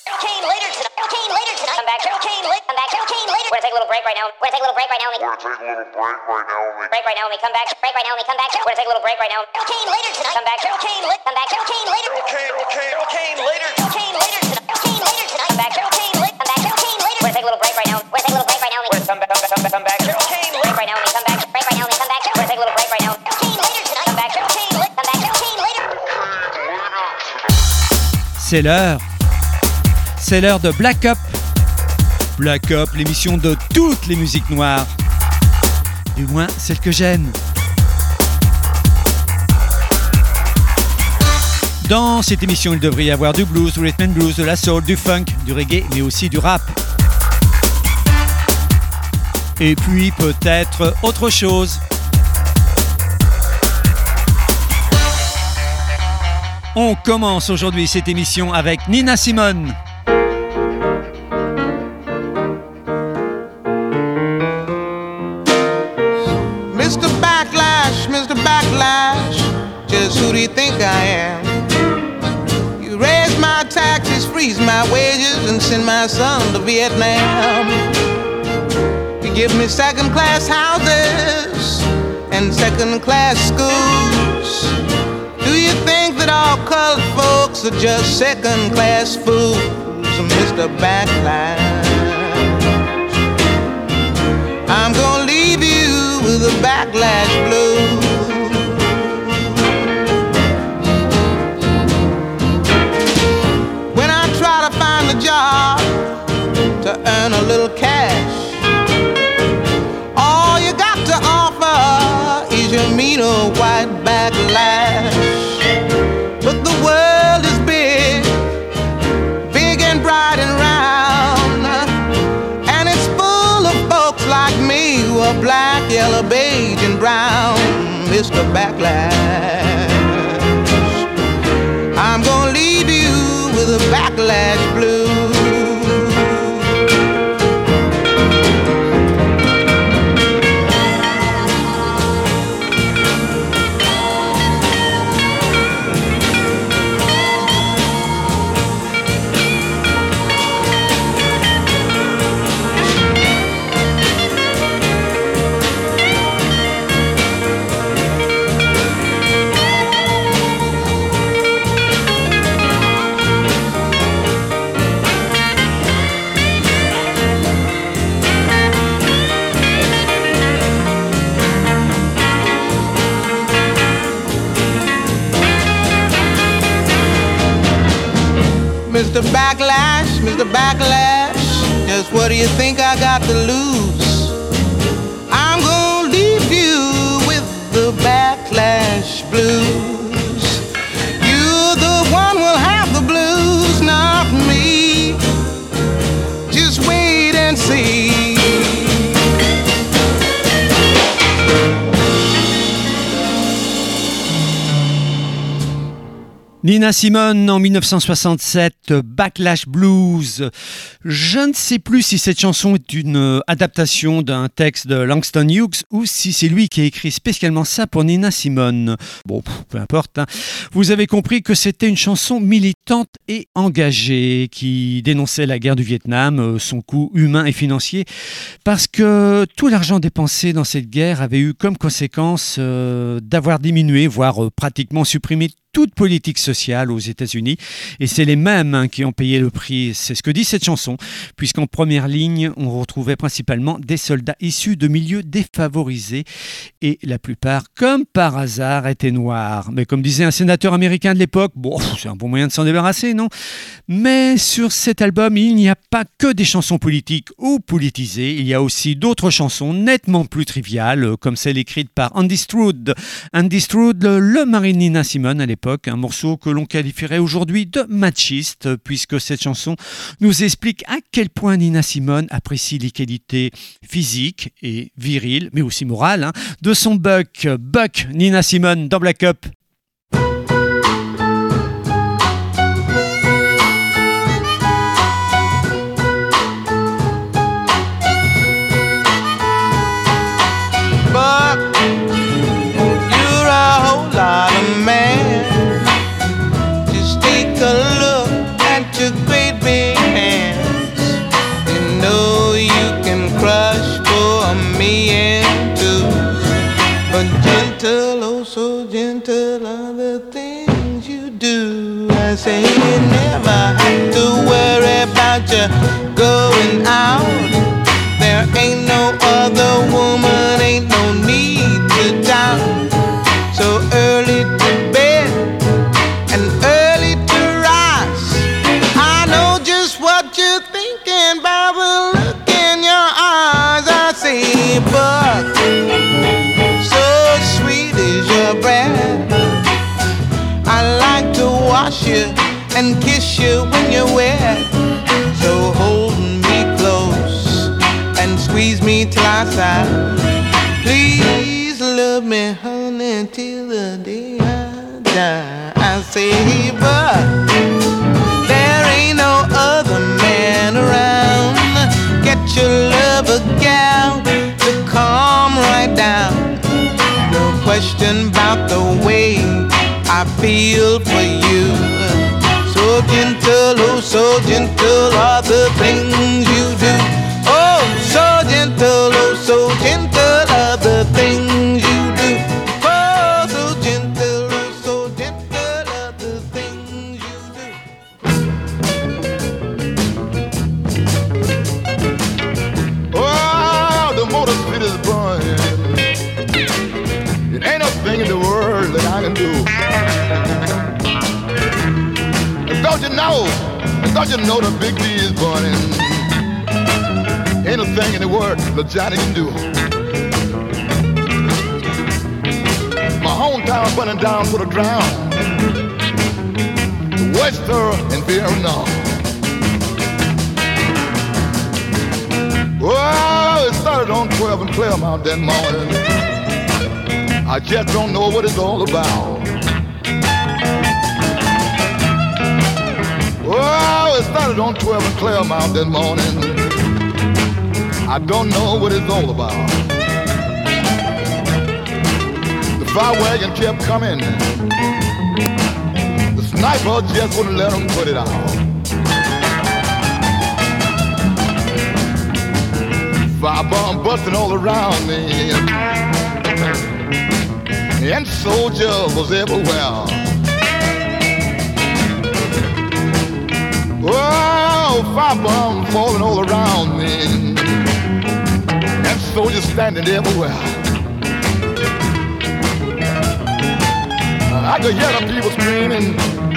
Cocaine later tonight. Cocaine later tonight. Come back. Cocaine later. Come back. Cocaine later. We're gonna take a little break right now. We're gonna take a little break right now. We're gonna take a little break right now. Break right now. When we come back. Break right now. When we come back. We're gonna take a little break right now. Cocaine later tonight. Come back. Cocaine later. Come back. Cocaine later. Cocaine later. Cocaine later tonight. Cocaine later tonight. Come back. Cocaine later. Come back. Cocaine later. We're gonna take a little break right now. We're gonna take a little break right now. We're gonna come back. Come back. Cocaine later. Break right now. When we come back. Break right now. When we come back. We're gonna take a little break right now. Cocaine later tonight. Come back. Cocaine later. Come back. Cocaine later. C'est l'heure. C'est l'heure de Black Up. Black Up, l'émission de toutes les musiques noires. Du moins, celles que j'aime. Dans cette émission, il devrait y avoir du blues, du rhythm and blues, de la soul, du funk, du reggae, mais aussi du rap. Et puis peut-être autre chose. On commence aujourd'hui cette émission avec Nina Simone. Mr. Backlash, just who do you think I am? You raise my taxes, freeze my wages, and send my son to Vietnam. You give me second-class houses and second-class schools. Do you think that all colored folks are just second-class fools, Mr. Backlash? I'm gonna leave you with a backlash blues. When I try to find a job to earn a little cash, all you got to offer is your mean old white backlash. But the world is big, big and bright and round, and it's full of folks like me who are black, yellow, beige and brown, Mr. Backlash. I'm gonna leave you with a backlash blues. Mr. Backlash, just what do you think I got to lose? I'm gonna leave you with the backlash blues. You, the one, will have the blues, not me. Just wait and see. Nina Simone en 1967, Backlash Blues. Je ne sais plus si cette chanson est une adaptation d'un texte de Langston Hughes ou si c'est lui qui a écrit spécialement ça pour Nina Simone. Bon, peu importe. Hein. Vous avez compris que c'était une chanson militante et engagée qui dénonçait la guerre du Vietnam, son coût humain et financier, parce que tout l'argent dépensé dans cette guerre avait eu comme conséquence d'avoir diminué, voire pratiquement supprimé toute politique sociale aux États-Unis, et c'est les mêmes qui ont payé le prix. C'est ce que dit cette chanson, puisqu'en première ligne, on retrouvait principalement des soldats issus de milieux défavorisés, et la plupart, comme par hasard, étaient noirs. Mais comme disait un sénateur américain de l'époque, bon, c'est un bon moyen de s'en débarrasser, non ? Mais sur cet album, il n'y a pas que des chansons politiques ou politisées, il y a aussi d'autres chansons nettement plus triviales, comme celle écrite par Andy Stroud. Andy Stroud, le mari de Nina Simone à l'époque, un morceau que l'on qualifierait aujourd'hui de machiste, puisque cette chanson nous explique à quel point Nina Simone apprécie les qualités physiques et viriles, mais aussi morales, de son Buck. Buck, Nina Simone dans Black Up. Buck, you're a whole lot of man. Just take a look at your great big you going out. There ain't no other woman, ain't no need to doubt. So early to bed and early to rise. I know just what you're thinking by the look in your eyes. I say, but so sweet is your breath. I like to wash you and kiss you when you're wet. So hold me close and squeeze me till I sigh. Please love me, honey, till the day I die. I say, but there ain't no other man around. Get your lover, gal, to calm right down. No question about the way I feel for you. So gentle, oh so gentle are the things you do. Oh, so gentle, oh so gentle are the things you do. Oh, so gentle, oh so gentle are the things you do. Oh, the motor speed is burning. It ain't a thing in the world that I can do. Don't you know the big B is burning? Ain't a thing in the world that Johnny can do. My hometown burning down to the ground. Western and Vietnam. Well, it started on 12 and Claremont that morning. I just don't know what it's all about. Oh, it started on 12 and Claremont that morning. I don't know what it's all about. The fire wagon kept coming. The sniper just wouldn't let them put it out. Fire bomb busting all around me. And soldiers was everywhere. Oh, firebomb falling all around me, and soldiers standing everywhere. I could hear the people screaming,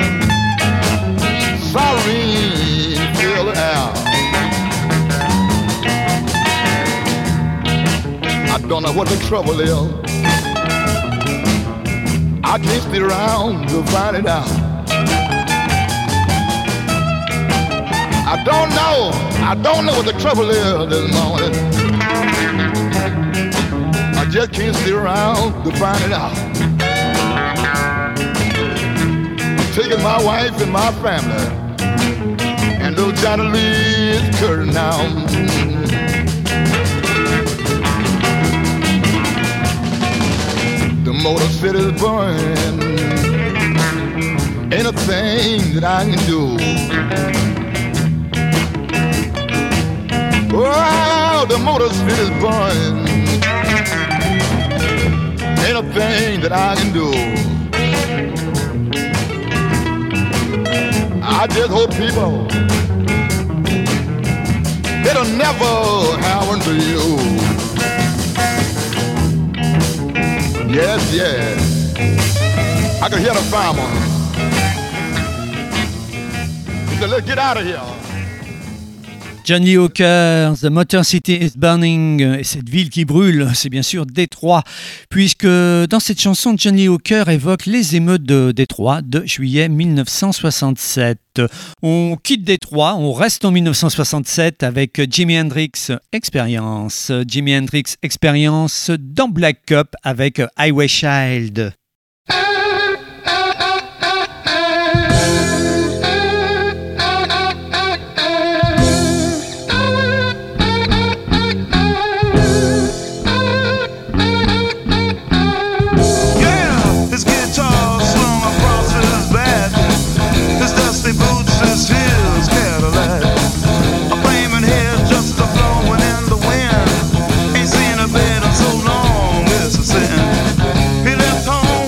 siren fill the air. I don't know what the trouble is. I can't stay around to find it out. I don't know what the trouble is this morning. I just can't stay around to find it out. I'm taking my wife and my family, and little Johnny Lee is curtain now. The Motor City's burning. Ain't a thing that I can do. Oh, the Motor City's burning. Ain't a thing that I can do. I just hope people, it'll never happen to you. Yes, yes. I can hear the fireman. He said, let's get out of here. Johnny Hooker, The Motor City is Burning, et cette ville qui brûle, c'est bien sûr Détroit, puisque dans cette chanson, Johnny Hooker évoque les émeutes de Détroit de juillet 1967. On quitte Détroit, on reste en 1967 avec Jimi Hendrix Experience. Jimi Hendrix Experience dans Black Cup avec Highway Child. He left home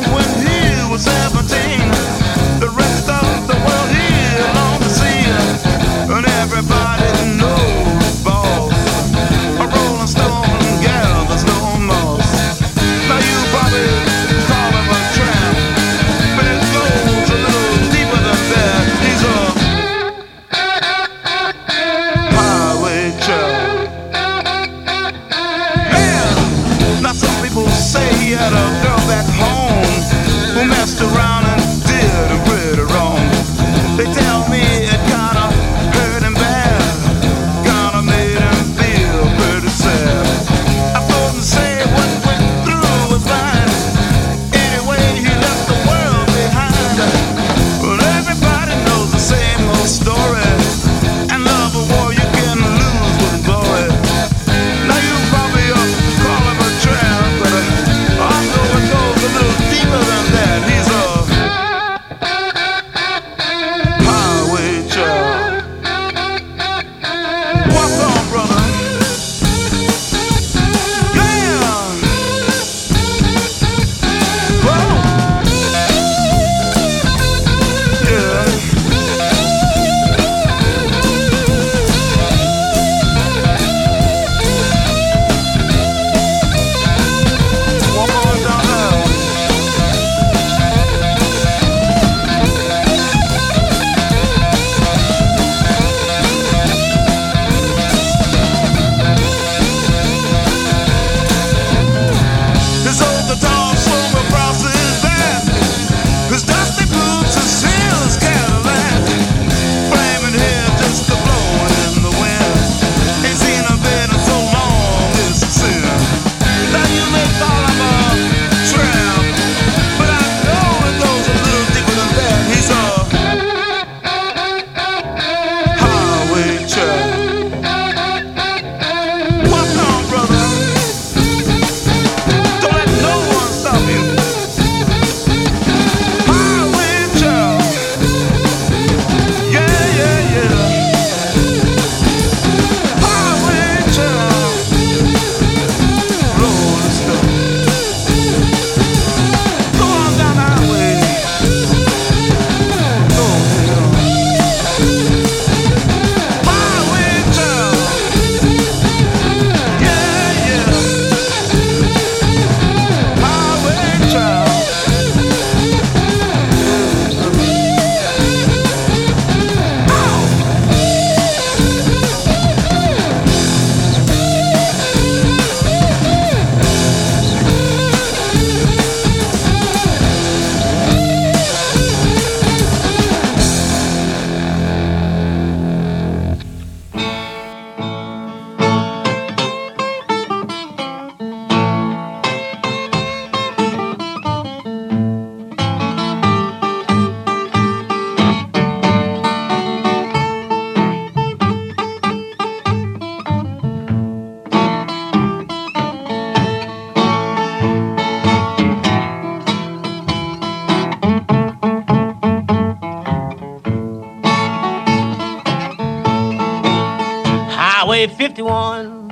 Highway 51.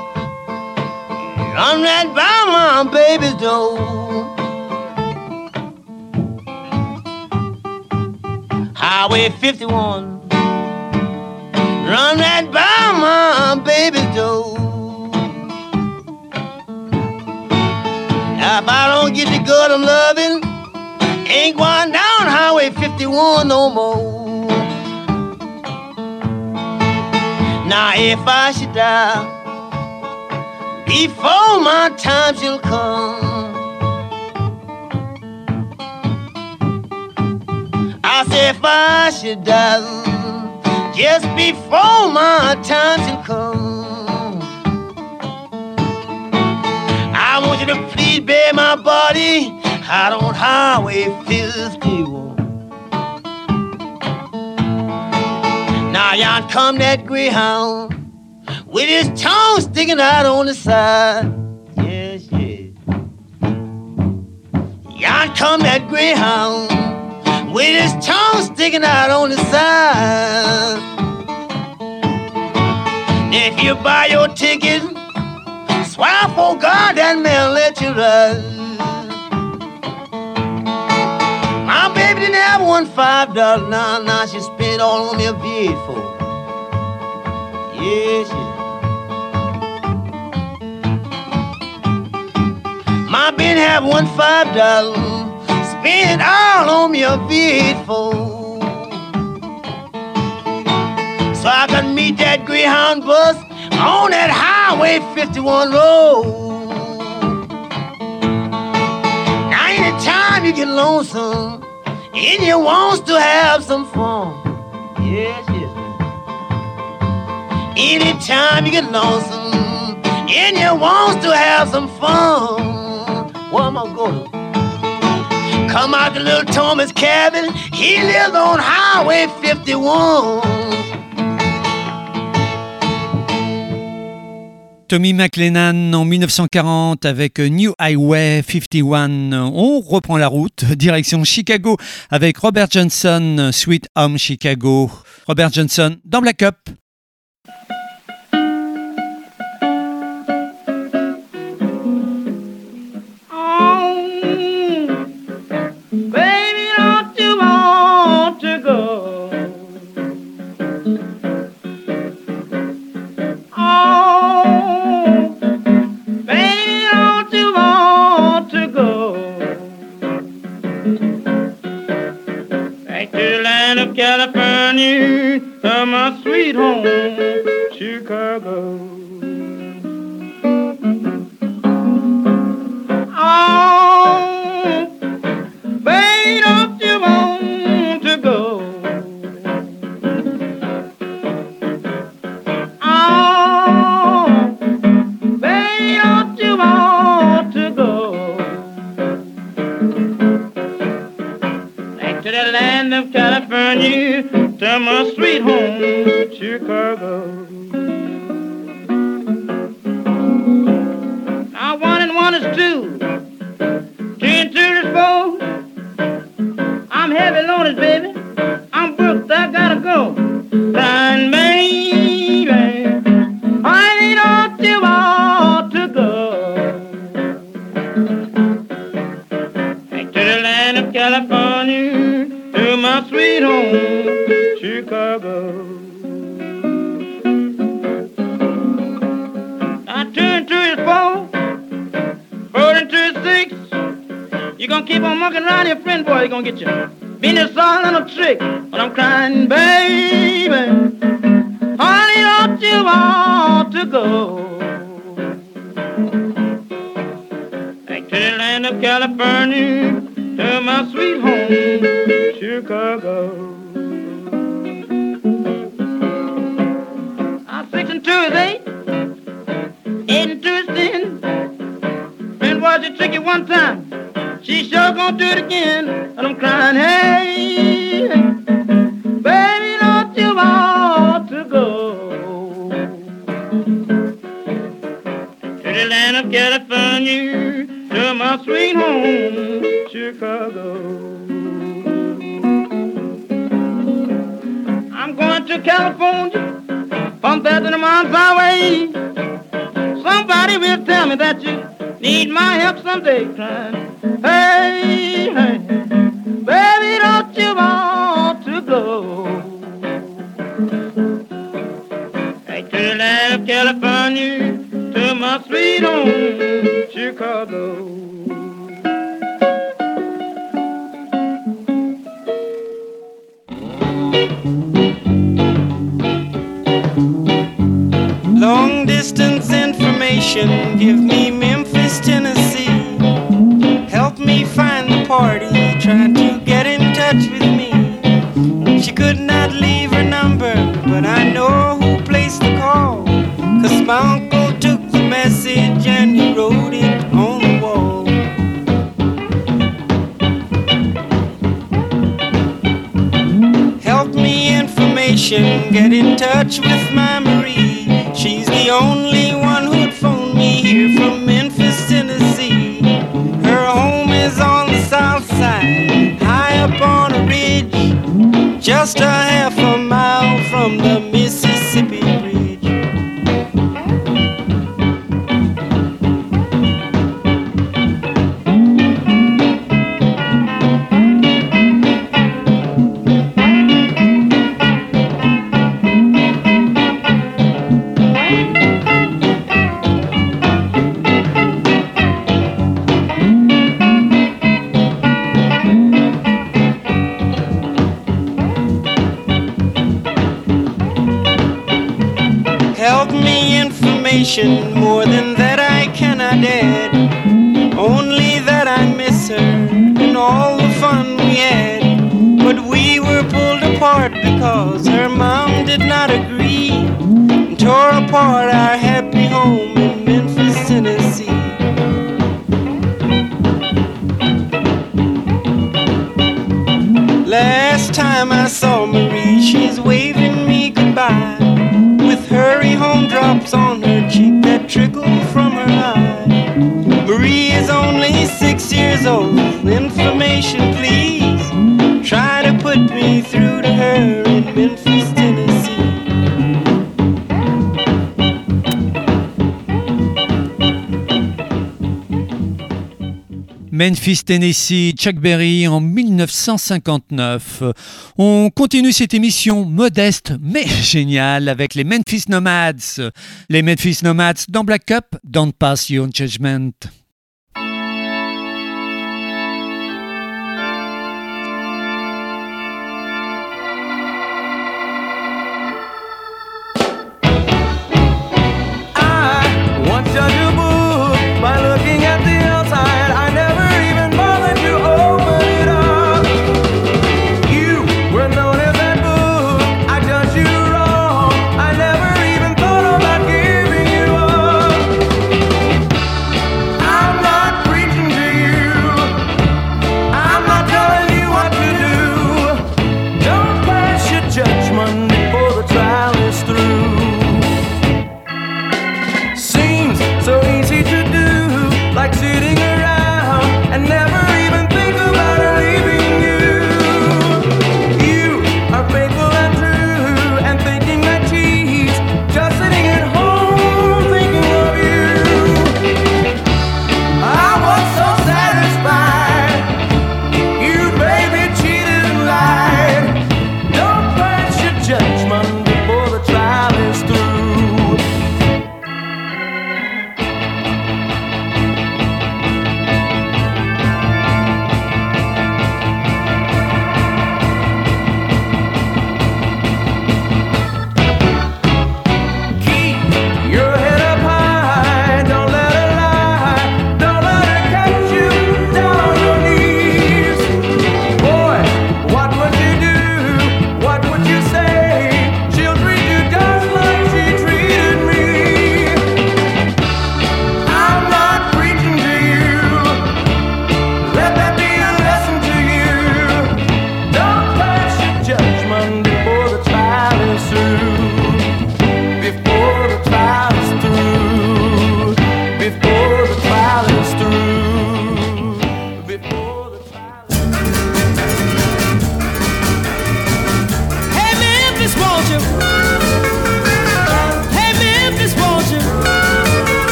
I'm right by my baby's door. Highway 51. Run right by my baby's door. Now if I don't get the good I'm loving, ain't going down Highway 51 no more. Now if I should die before my time shall come, I say if I should die just before my time shall come, I want you to please bury my body out on Highway 51. Now yon come that greyhound with his tongue sticking out on the side. Yes, yes. Yon come that greyhound with his tongue sticking out on the side. If you buy your ticket, swear for God that man let you ride. My baby didn't have $5. Now she spent all on me a V8 Yes, yes. My baby have $5. Spend all on me a V8 so I can meet that Greyhound bus on that Highway 51 road. Now anytime you get lonesome and you want to have some fun, yes, yes, man. Anytime you get lonesome and you want to have some fun, where am I going to? Come out to little Thomas' cabin, he lives on Highway 51. Tommy McLennan en 1940 avec New Highway 51. On reprend la route, direction Chicago avec Robert Johnson, Sweet Home Chicago. Robert Johnson dans Black Up. California, to my sweet home, Chicago. Oh, baby, don't you want to go? Oh, baby, don't you want to go? Back to the land of California, to my sweet home, Chicago. Now 1 and 1 is 2, 2 and 2 is 4. I'm heavy loaded, baby. I'm booked, I gotta go. Blind baby, honey, don't you want to go? Back to the land of California, to my sweet home, Chicago. Now 2 and 2 is 4, 4 and 2 is 6. You gonna keep on mucking around your friend, boy, you gonna get your business all on a trick. But I'm crying, baby, honey, don't you want to go? Back to the land of California, to my sweet home, Chicago. 6 and 2 is 8, 8 and 2 is 10. Friend was a tricky one time, she sure gonna do it again. And I'm crying, hey, baby, don't you want to go to the land of California, to my sweet home, Chicago? I'm going to California 1,000 miles away. Somebody will tell me that you need my help someday, crying. Hey, hey, baby, don't you want to go? Back to the land of California, to my sweet home, Chicago. Long distance information, give me Memphis, Tennessee. Help me find the party, trying to get in touch with me. She could not leave her number, but I know who placed the call. 'Cause my uncle took the message and he wrote it on the wall. Help me information, get in touch with my Marie. She's the only one who'd phone me here from Memphis, Tennessee. Her home is on the south side, high up on a ridge, just a half a mile from the Mississippi Bridge. More than that I cannot add, only that I miss her and all the fun we had. But we were pulled apart because her mom did not agree, and tore apart our happy home in Memphis, Tennessee. Last time I saw Marie, she's waving me goodbye, with hurry home drops on her cheek that trickle from her eye. Marie is only 6 years old. Information, please. Try to put me through to her in Memphis, Tennessee. Memphis, Tennessee, Chuck Berry en 1959. On continue cette émission modeste mais géniale avec les Memphis Nomads. Les Memphis Nomads dans Black Cup, Don't Pass Your Judgment. I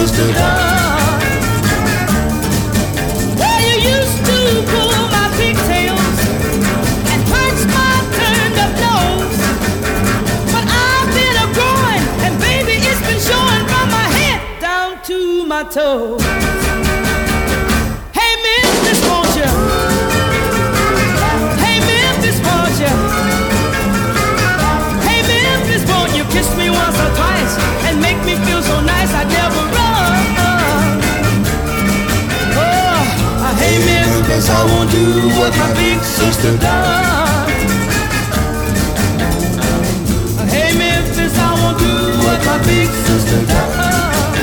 sister done. Well, you used to pull my pigtails and punch my turned up nose, but I've been a growing, and baby, it's been showing from my head down to my toes. Hey, Memphis, won't you? Hey, Memphis, won't you? Hey, Memphis, won't you kiss me once or twice and make me feel so nice I'd never run? Oh, hey, Memphis, I won't do what my big sister done. Hey, Memphis, I won't do what my big sister done.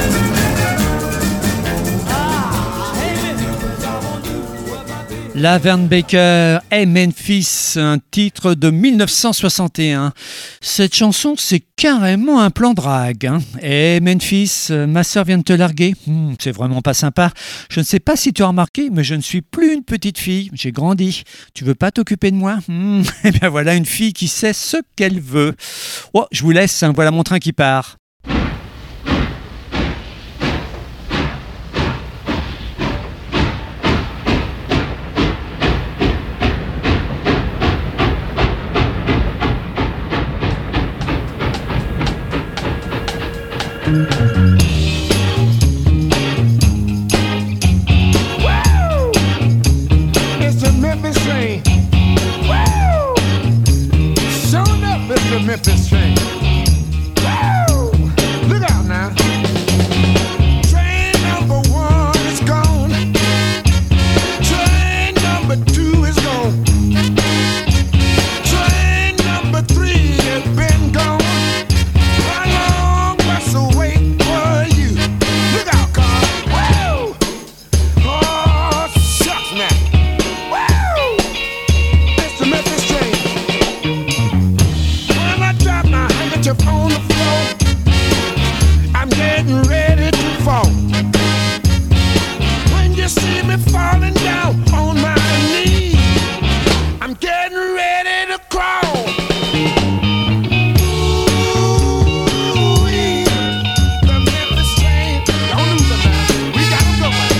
Laverne Baker et Memphis, un titre de 1961. Cette chanson, c'est carrément un plan drague. Hein. Et Memphis, ma sœur vient de te larguer. C'est vraiment pas sympa. Je ne sais pas si tu as remarqué, mais je ne suis plus une petite fille. J'ai grandi. Tu veux pas t'occuper de moi? Eh bien voilà une fille qui sait ce qu'elle veut. Oh, je vous laisse, hein, voilà mon train qui part. It's the Memphis train. Woo! Showing up, it's the Memphis train. Woo! Look out now. Train number 1 is gone. Train number 2 is gone. Train number 3 has been gone. How long must I wait for you? Look out, car. Woo! Oh, shucks now. Woo! It's the Memphis train. When I drop my handkerchief on the floor, I'm getting ready to fall. When you see me falling down on my knees, I'm getting ready to crawl. Ooh-wee, the Memphis train. Don't lose it now. We got 'em going.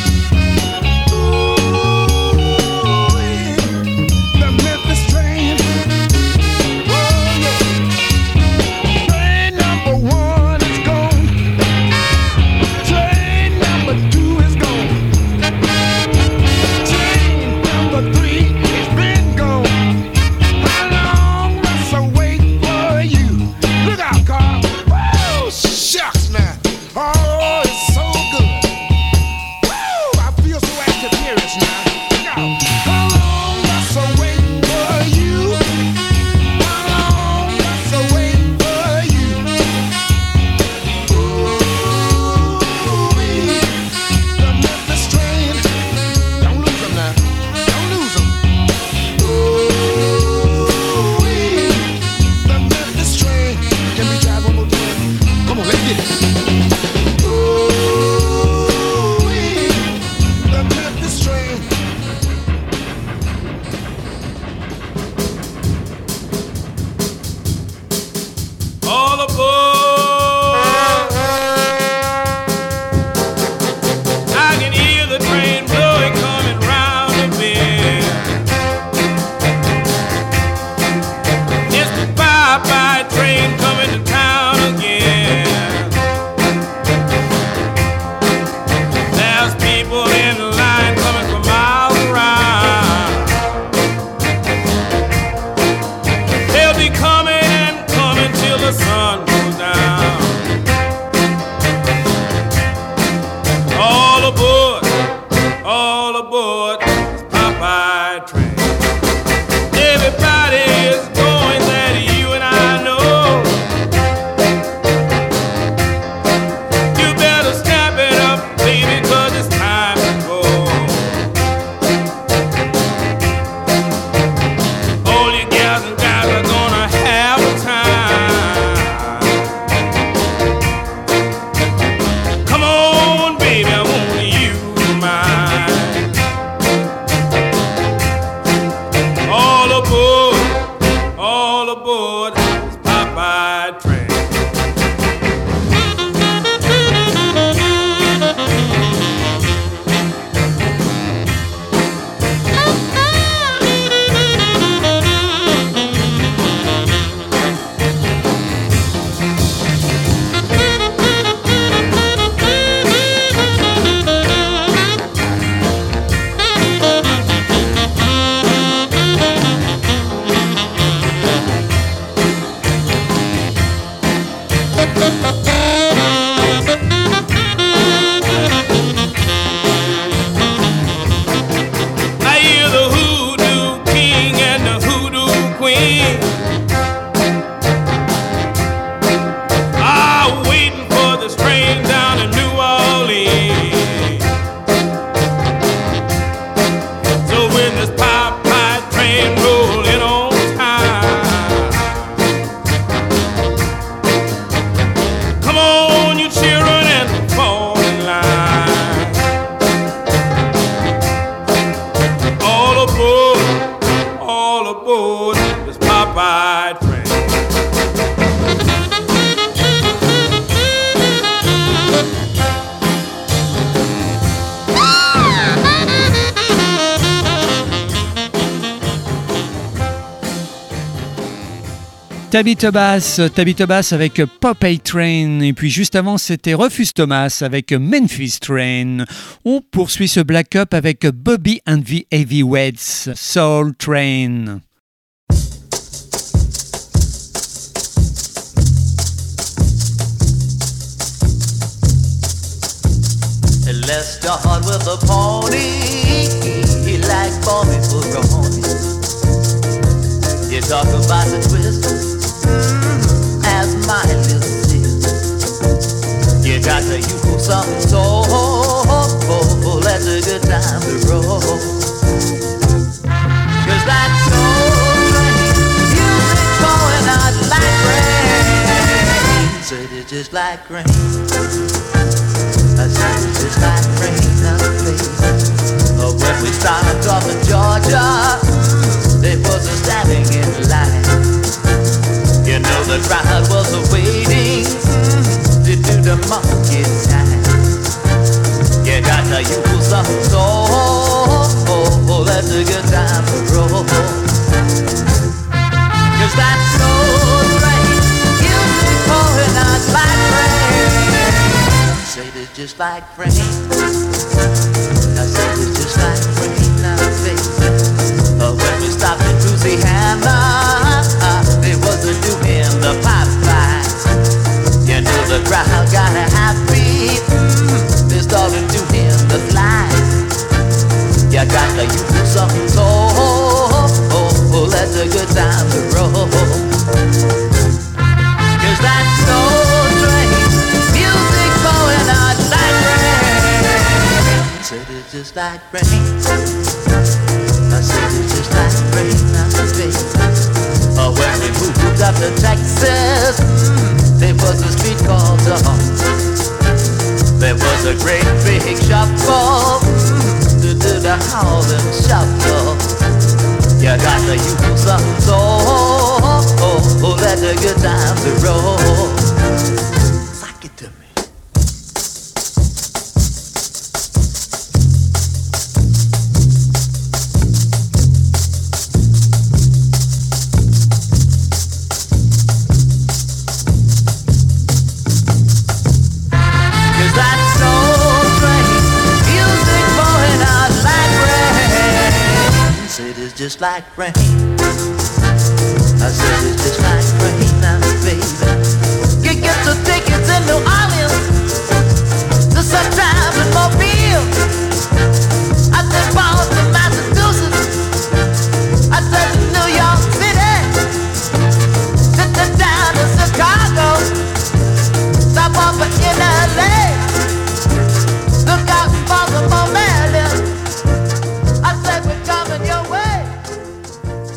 Ooh-wee, the Memphis train. Oh yeah. Train number 1 is gone. Train number 2 is gone. Train number 3 has been gone. How long must I wait for you? Look out, car. Woo! Shucks now. Oh, it's so good. Woo! I feel so active now. Look out. How long must I wait for you? How long must I wait for you? Ooh-wee, the Memphis train. Don't lose 'em now. Don't lose 'em. Ooh-wee, the Memphis train. Can we try one more time? Come on, let's get it. Ooh-wee, the Memphis train. All aboard! I can hear the train blowing, coming round the bend. It's the bye-bye train coming to town again. There's people in the line coming for miles around. They'll be coming and coming till the sun goes down. All aboard this Popeye train. Everybody is going that you and I know. You better snap it up, baby, 'cause it's time to go. All you gals and guys are gonna have a time. Come on, baby, I want you mine. Tabitha Bass avec Popeye Train, et puis juste avant c'était Rufus Thomas avec Memphis Train. On poursuit ce Black Up avec Bobby and the Heavyweights, Soul Train. Let's start with the party. He likes Bobby Maroney. You talk about the twist, as my little sis. You got the youthful something soul. That's a good time to roll. 'Cause that soul train music's going out like rain. Said it's just like rain. I said it's just like rain on the face. When we started off in Georgia, there was a standing in line. You know the crowd was waiting to do the monkey time. You got the usual something soul. That's a good time to roll. 'Cause that soul train music pouring out like rain. Said it's just like rain. I said it's just like rain now, baby. When we stopped in Louisiana, there was a new in the pipeline. You know the crowd got happy. They started doing the slide. You got the usual something soul. That's a good time to roll. 'Cause that soul train music going out like rain. Said it's just like rain. I said it's just like rain now, baby. When we moved up to Texas, there was a street called Dawn. There was a great big shuffle to do the Harlem shuffle. You got the usual something soul. That's a good time to roll. Sock it to me. Just like rain. I said it's just like rain now, baby. You get the tickets in New Orleans, the Sunshine in Mobile. I said Boston, Massachusetts. I said New York City. Sit down to Chicago. Stop off in LA. Look out for the Maryland. I said we're coming your way.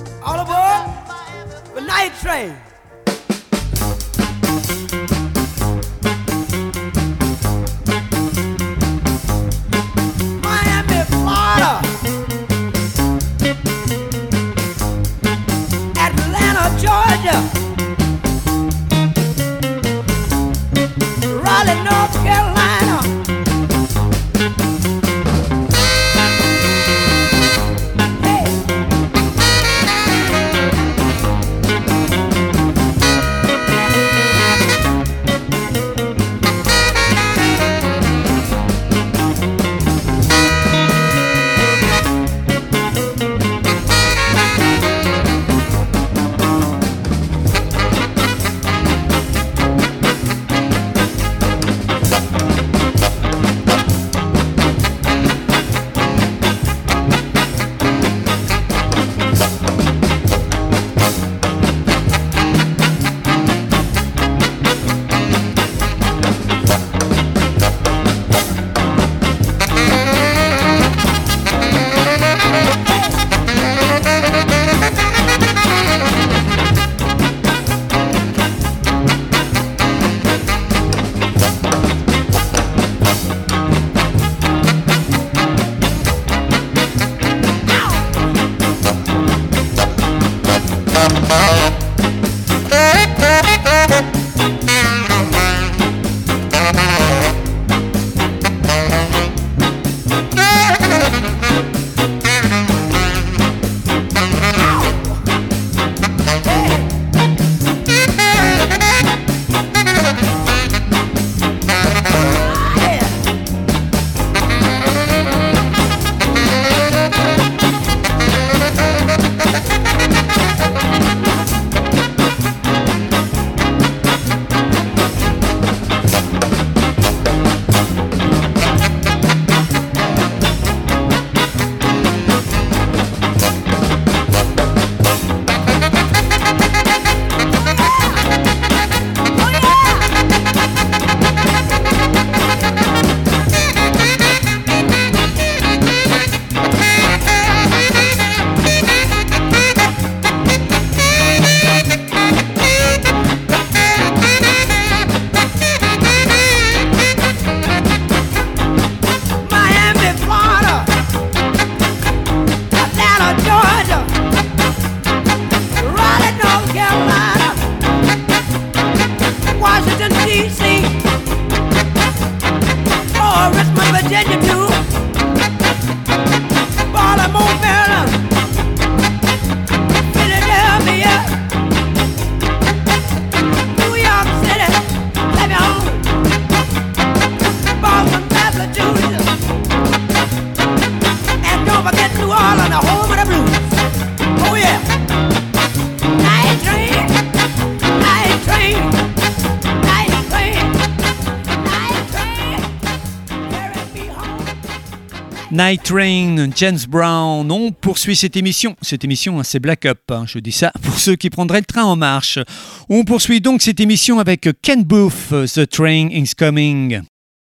Night Train, James Brown. On poursuit cette émission. Cette émission, c'est Black Up. Je dis ça pour ceux qui prendraient le train en marche. On poursuit donc cette émission avec Ken Booth, The Train is Coming.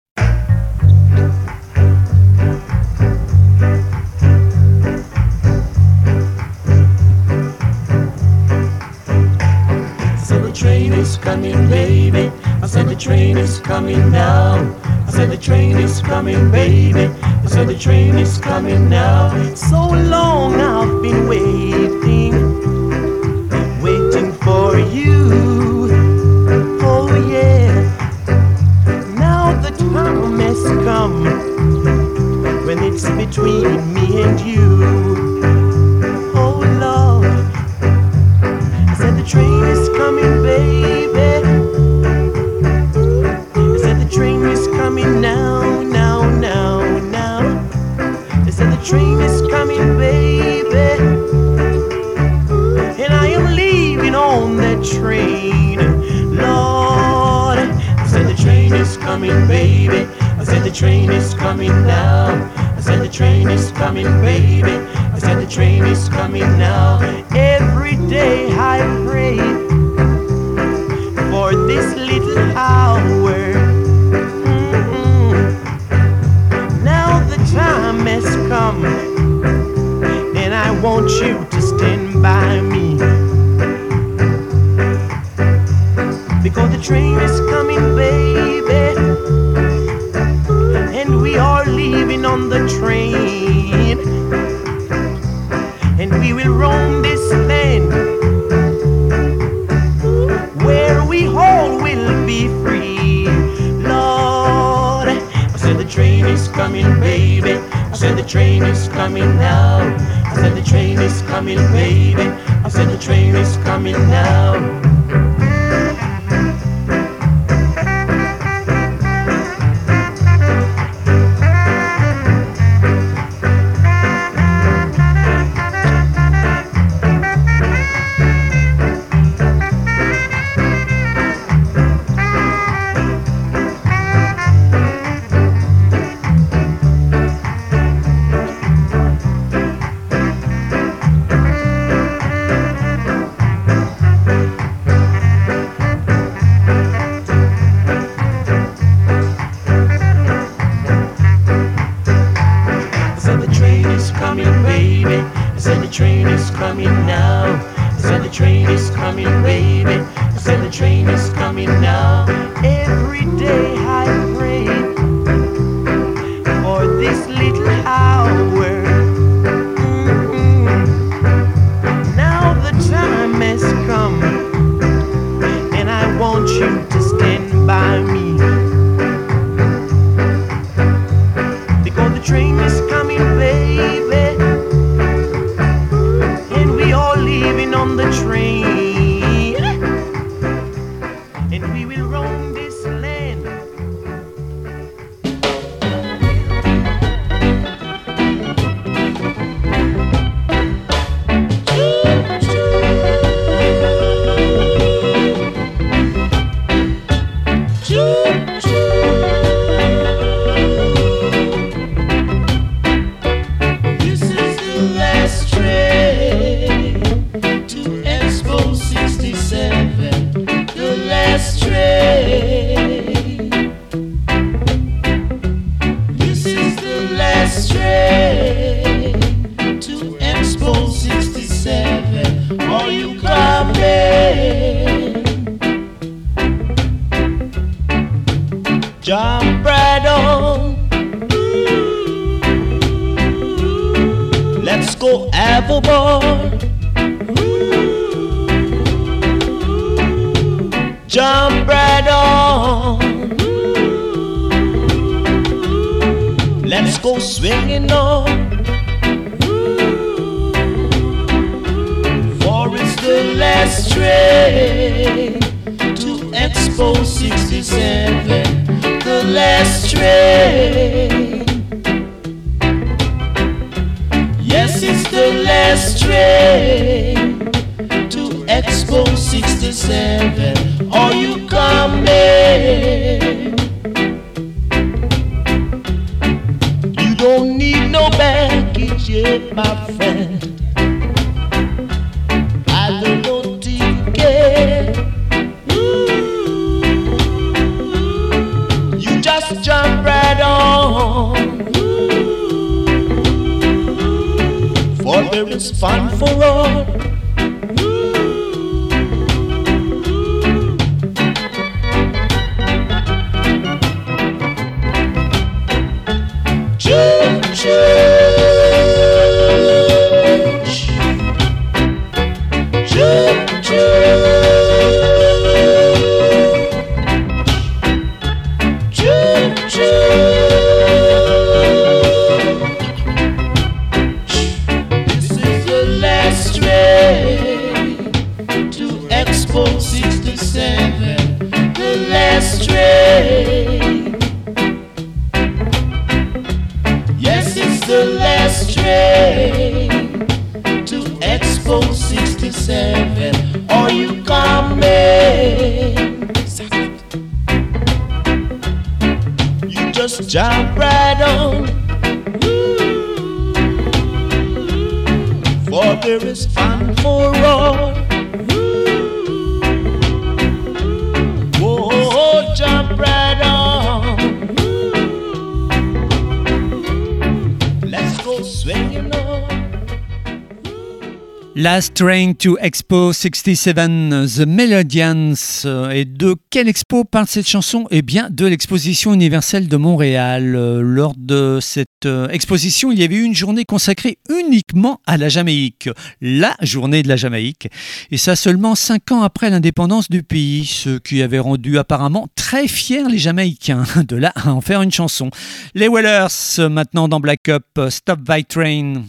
The train is coming, baby. I said the train is coming now. I said the train is coming, baby. I said the train is coming now. So long I've been waiting, waiting for you. Oh yeah. Now the time has come when it's between me and you. Oh Lord. I said the train is coming, baby. I said the train is coming now, now, now, now. I said the train is coming, baby. And I am leaving on that train, Lord. I said the train is coming, baby. I said the train is coming now. I said the train is coming, baby. I said the train is coming now. Every day I pray for this little hour. Now the time has come, and I want you to stand by me, because the train is coming, baby, and we are leaving on the train, and we will roam this land where we all will be free, Lord. I said the train is coming, baby. I said the train is coming now. I said the train is coming, baby. I said the train is coming now. Jump right on. Let's go overboard. Jump right on. Let's go swinging on. For it's the last train to Expo 67. The last train. Yes, it's the last train to Expo 67. Are you coming? You don't need no your baggage yet, my friend. I don't know ticket. You just jump right on. For there is fun for all. Jump right on. For there is fun for all. Oh, jump right on. Let's go swinging on. Last Train to Expo 67, The Melodians. Et de quelle expo parle cette chanson? Eh bien, de l'exposition universelle de Montréal. Lors de cette exposition, il y avait eu une journée consacrée uniquement à la Jamaïque. La journée de la Jamaïque. Et ça seulement 5 ans après l'indépendance du pays. Ce qui avait rendu apparemment très fiers les Jamaïcains. De là à en faire une chanson. Les Wailers, maintenant dans Black Up, Stop by Train.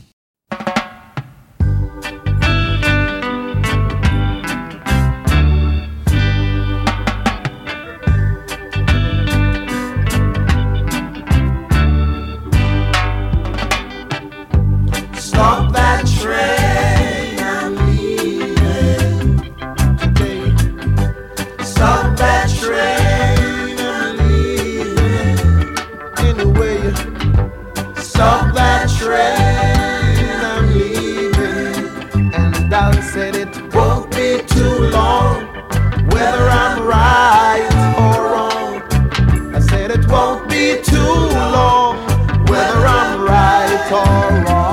Stop that train, I'm leaving today. Stop that train, I'm leaving anyway. Stop that train, I'm leaving. And I said it won't be too long, whether I'm right or wrong. I said it won't be too long, whether I'm right or wrong.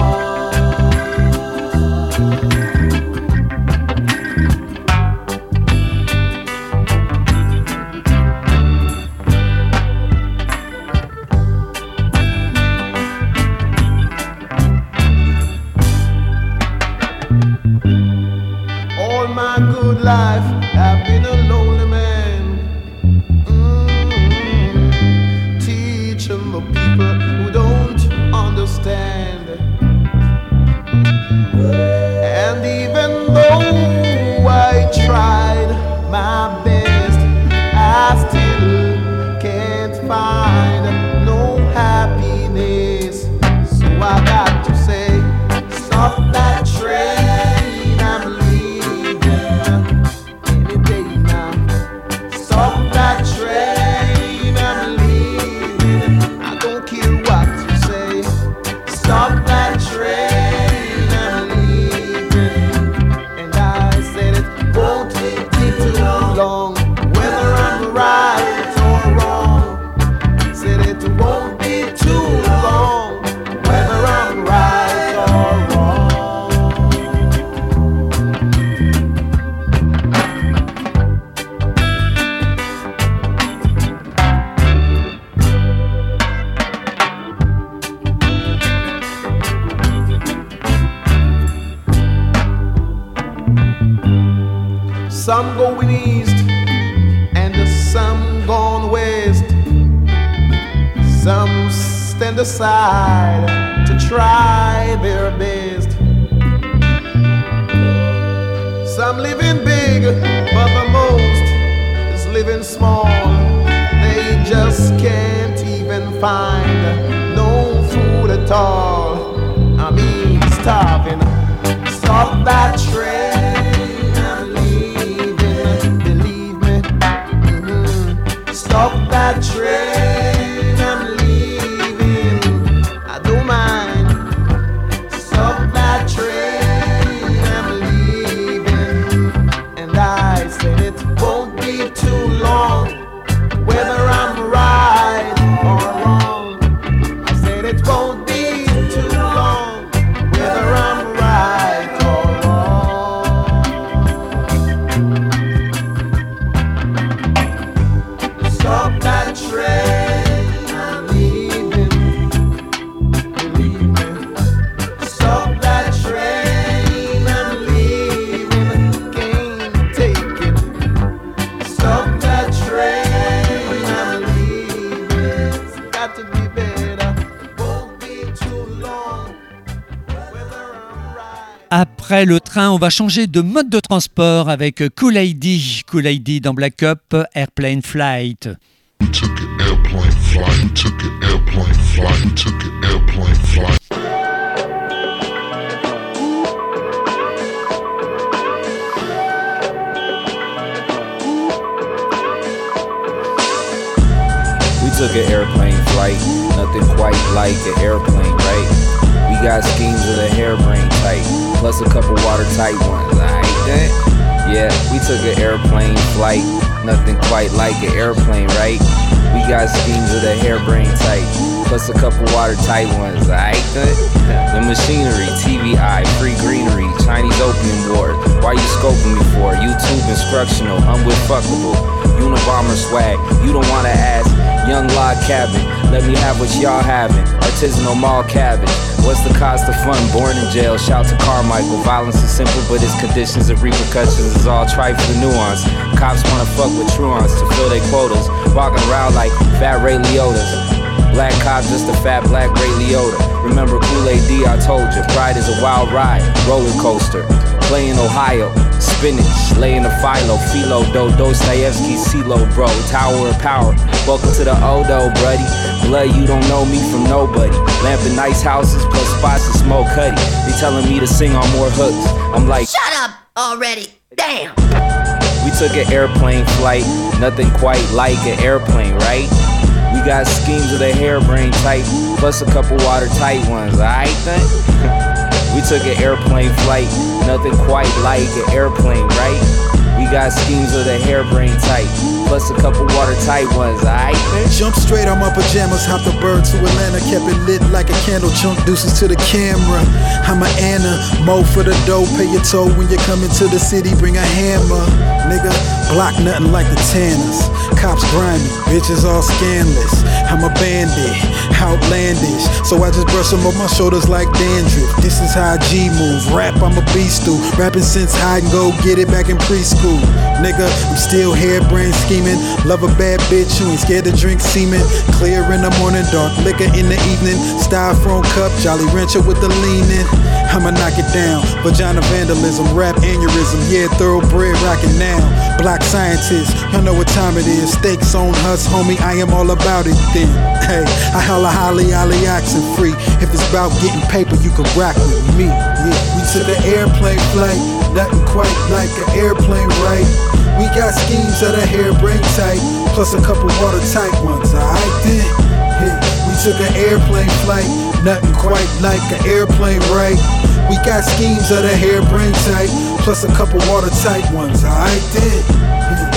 Good life, I've been a lonely man. Teaching the people who don't understand. And even though I tried my best, I still can't find no happiness. So I got to say, stop that train. Some going east and some gone west. Some stand aside to try their best. Some living big, but the most is living small. They just can't even find no food at all. I mean, starving. Stop that train. Stop that train, I'm leaving. I don't mind. it won't be too long, whether I'm right or wrong. Stop that train, I'm leaving. Believe me. Stop that train, I'm leaving. Can't take it. Stop that train, I'm leaving. It's got to be better. Won't be too long. Whether I'm right. Après le train, on va changer de mode de transport avec Kool Aid. Kool Aid dans Black Up, Airplane Flight. We took an airplane flight. We took an airplane flight. We took an airplane flight. We took an airplane flight, nothing quite like an airplane, right? We got schemes of the harebrained type, plus a couple watertight ones, like that. Yeah, we took an airplane flight, nothing quite like an airplane, right? We got schemes of the harebrained type, plus a couple watertight ones, like that. The machinery, TVI, free greenery, Chinese opium wars. Why you scoping me for? YouTube instructional, I'm with fuckable. Unabomber swag, you don't wanna ask. Young log cabin, let me have what y'all having. Artisanal mall cabbage, what's the cost of fun? Born in jail, shout to Carmichael. Violence is simple, but its conditions and repercussions is all trifling nuance. Cops wanna fuck with truants to fill their quotas, walking around like fat Ray Liotas. Black cop, just a fat black Ray Liotta. Remember Kool-Aid D, I told you, pride is a wild ride, roller coaster. Play in Ohio, spinach, lay in the philo, philo, Dostoevsky, CeeLo, bro, tower of power. Welcome to the Odo, buddy. Blood, you don't know me from nobody. Lamp in nice houses, plus spots to smoke cutty. They telling me to sing on more hooks. I'm like, shut up already, damn. We took an airplane flight, nothing quite like an airplane, right? We got schemes of the harebrained type, plus a couple watertight ones, alright then? We took an airplane flight, nothing quite like an airplane, right? We got schemes of the harebrained type, plus a couple watertight ones, alright? Jump straight on my pajamas, hopped the bird to Atlanta, kept it lit like a candle, chunk deuces to the camera. I'm a Anna, mo for the dough, pay your toll when you're coming to the city, bring a hammer. Nigga, block nothing like the Tanners. Cops grimy, bitches all scandalous. I'm a bandit, outlandish, so I just brush them off my shoulders like dandruff. This is how I G move, rap I'm a beast through. Rapping since hide and go, get it back in preschool. Nigga, I'm still harebrained scheming. Love a bad bitch who ain't scared to drink semen. Clear in the morning, dark liquor in the evening. Styrofoam cup, Jolly Rancher with the leaning. I'ma knock it down, vagina vandalism, rap aneurysm. Yeah, thoroughbred rockin' now. Black scientist, y'all know what time it is. Stakes on us, homie, I am all about it then. Hey, I holla holly, ollie, oxen free. If it's about getting paper, you can rock with me. Yeah, we took an airplane flight, nothing quite like an airplane, right? We got schemes of the harebrained type, plus a couple watertight ones, alright then? Yeah, we took an airplane flight, nothing quite like an airplane, right? We got schemes of the harebrained type, plus a couple watertight ones, alright then? Yeah.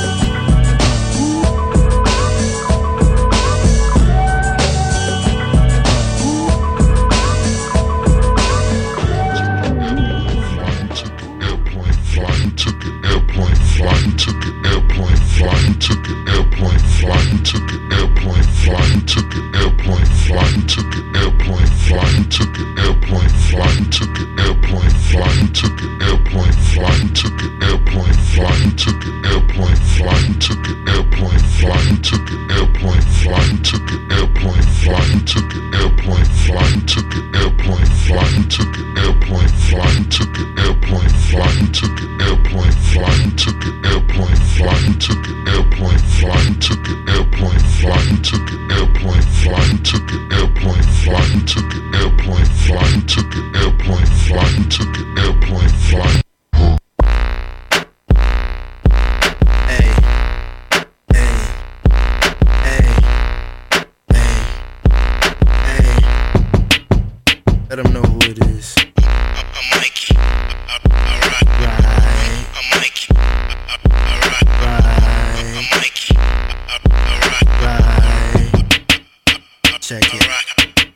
Let them know who it is. I'm Mikey. Alright. Right. I'm Mikey. Alright. Right. I'm Mikey. Alright. Right. Check it.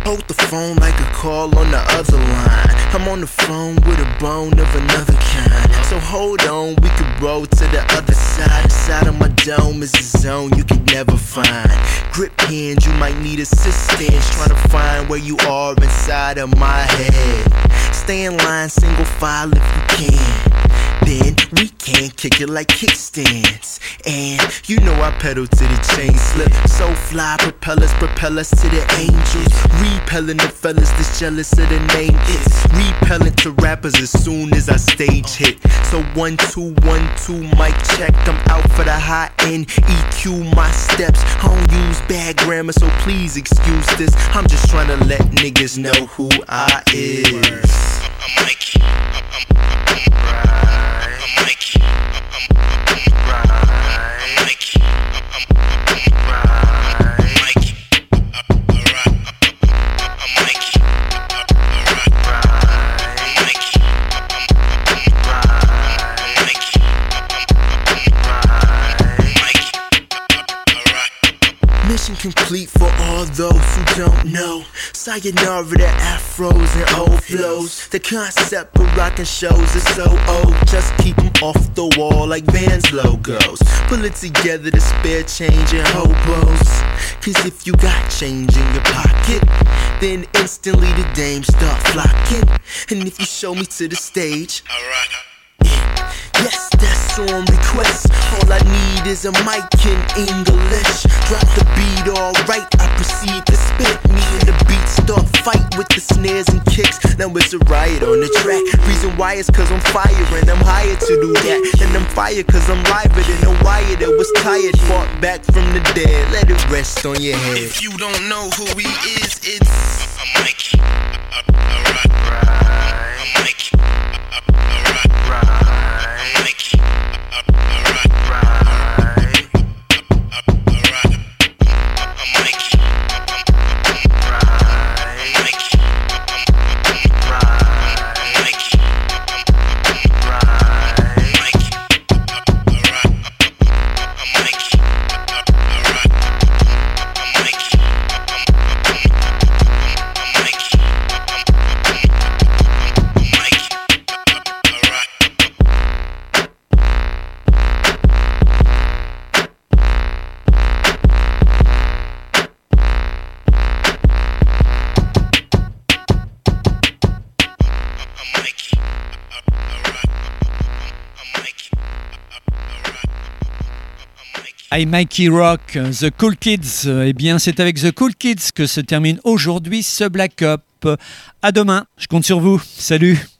Hold the phone like a call on the other line. I'm on the phone with a bone of another kind. So hold on, we could roll to the other side. Inside of my dome is a zone you could never find. Grip hands, you might need assistance trying to find where you are inside of my head. Stay in line, single file if you can. Then we can kick it like kickstands. And you know I pedal to the chain slip. So fly, propel us to the angels. Repelling the fellas that's jealous of the name. It's repellent to rappers as soon as I stage hit. So 1, 2, 1, 2, mic check. I'm out for the high end. EQ my steps. I don't use bad grammar, so please excuse this. I'm just trying to let niggas know who I is. I'm Mikey. Mission complete for all those who don't know. Sayonara to afros and old flows. The concept of rockin' shows is so old. Just keep them off the wall like Vans logos. Pull it together to spare change and hobos. Cause if you got change in your pocket, then instantly the dames start flocking. And if you show me to the stage, alright. Yes, that's on request. All I need is a mic in English. Drop the beat alright, I proceed to spit. Me and the beat start fight with the snares and kicks. Now it's a riot on the track. Reason why is cause I'm fire and I'm hired to do that. And I'm fired cause I'm liver than a wire that was tired. Fought back from the dead, let it rest on your head. If you don't know who he is, it's a Mikey. Alright, right. A Mikey. I Mikey Rock, The Cool Kids. Eh bien, c'est avec The Cool Kids que se termine aujourd'hui ce Black Up. À demain, je compte sur vous. Salut!